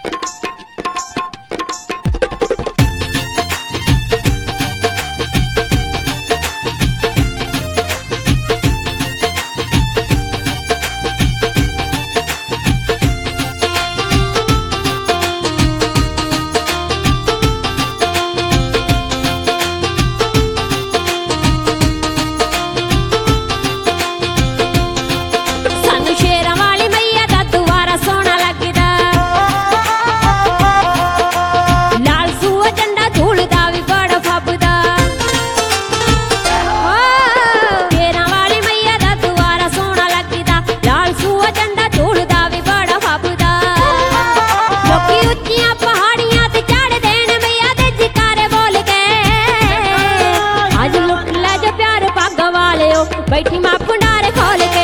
बैठी मां भंडारे खोल के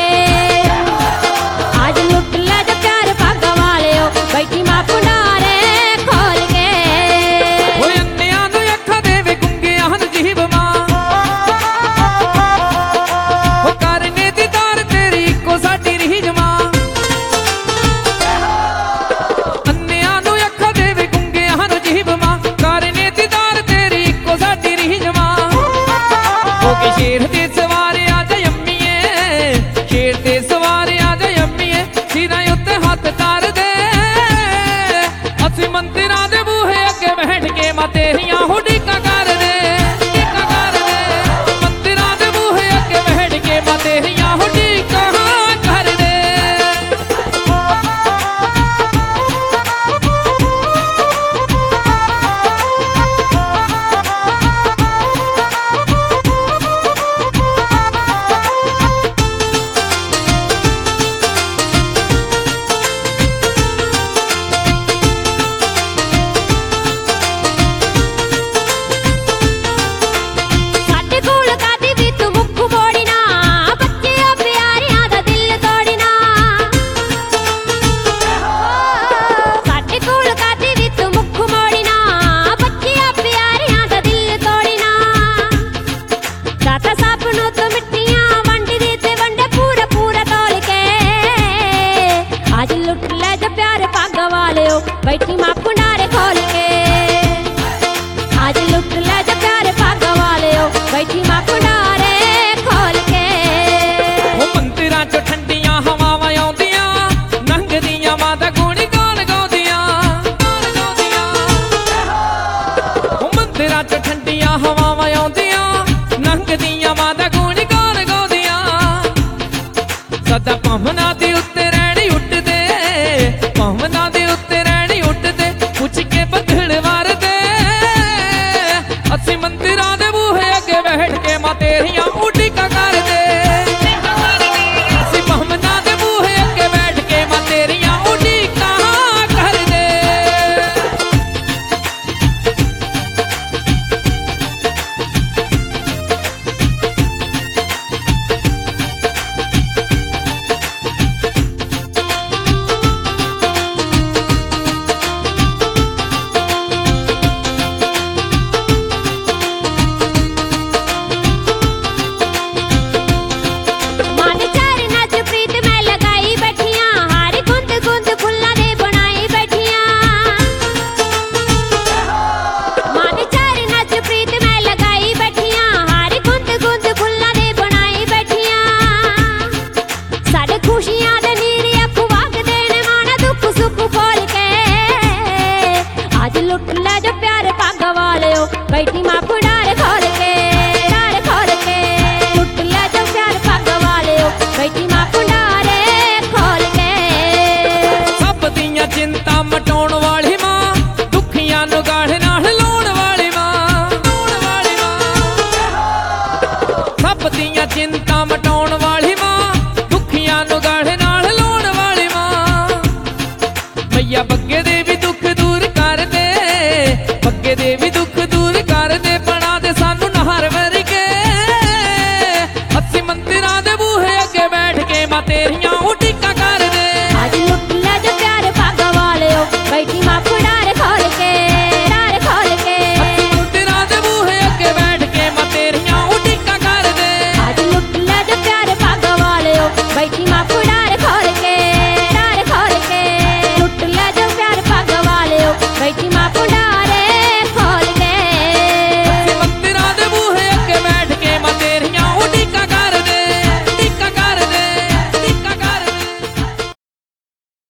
आज लुट ले जो प्यार पग वाले हो बैठी मां भंडारे खोल के ओए अन्नियां नूं अखां देवे गुंगियां हन जीव मां ओ करने दीदार तेरी इक्को साडी रीझ मां अन्नियां नूं अखां देवे गुंगियां हन जीव मां करने दीदार तेरी इक्को साडी रीझ मां हो के शेर दे सवारे शेर ते सवार आ जा अम्मीए सिरां उत्ते हथ कर दे असीं मंदिरां दे बूहे अगे बैठ के मां तेरियां हुडीकां कर दे मंदिरां दे बूहे अगे बैठ के मां तेरियां हुडीकां कर दे बैठी मां भंडारे खोल के आज लुट ले जो प्यार पग वाले हो बैठी मां भंडारे खोल के ओ मंदिरां चों ठंडियां हवावां आउंदियां लंघदियां मां दा गुण गान गाउंदियां ओ मंदिरां चों ठंडियां हवावां आउंदियां लंघदियां मां दा गुण गान गाउंदियां सदा पवनां दे उत्ते रहणी उड्डदे पवनां दे उत्ते पुछ के बंधड़ वार दे असीं मंदिरां दे बूहे अगे बैठ के मां तेरियां उडीकां कर दे असीं पवनां दे बूहे अगे बैठ के मां तेरियां उडीकां कर दे लुट ले जो प्यार पग वाले हो बैठी मां भंडारे खोल के लुट ले जो प्यार पग वाले हो बैठी मां भंडारे खोल के सब दियां चिंता मटाउण वाली मां दुखियां नूं गाढ़े नाल लाउण वाली मां सब दियां चिंता मटाउण वाली मां दुखियां नूं गाढ़े नाल लाउण वाली मां मैया बग्गे दे भी दुख दूर कर दे बग्गे दे भी दुख दूर कर दे बना दे सानू नहर वर्गे असीं मंदिरां दे बूहे अगे बैठ के मां तेरियां